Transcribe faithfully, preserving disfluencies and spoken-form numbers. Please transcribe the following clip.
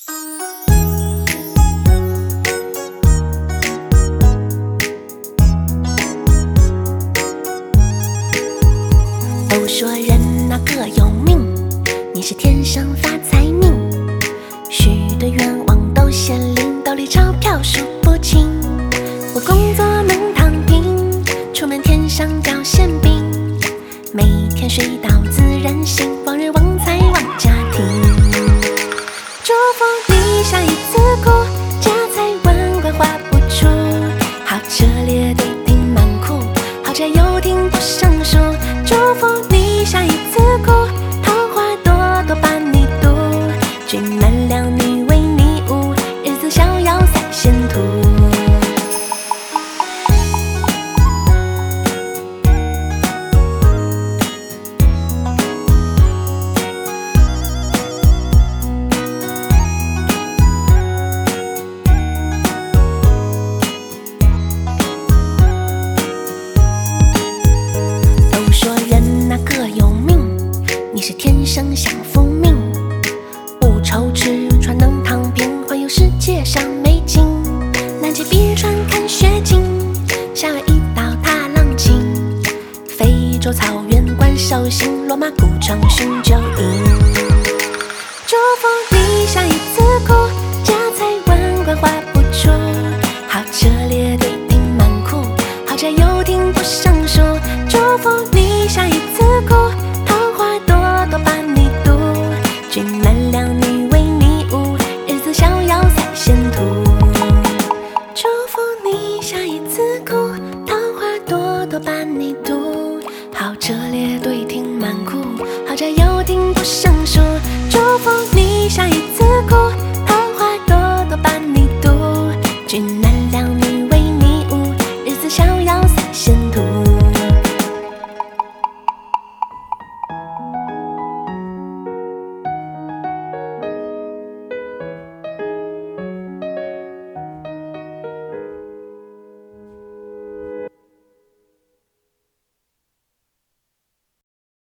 都说人那各有命，你是天生发财命，许的愿望都显灵，兜里钞票数不清。不工作能躺平，出门天上掉馅饼，每天水到自然醒，旺人旺财旺家庭。祝福你下一次哭，家财万贯花不出，豪车列队停满库，豪宅游艇不胜数。祝福你下一次哭，桃花朵朵把你渡，君难料女为你舞，日子逍遥赛仙途。都说人那各有命，你是天生享福命，不愁吃穿能躺平，环游世界赏美景。南极碧川看雪景，夏威夷岛踏浪景，非洲草原观兽行，罗马古城寻酒营。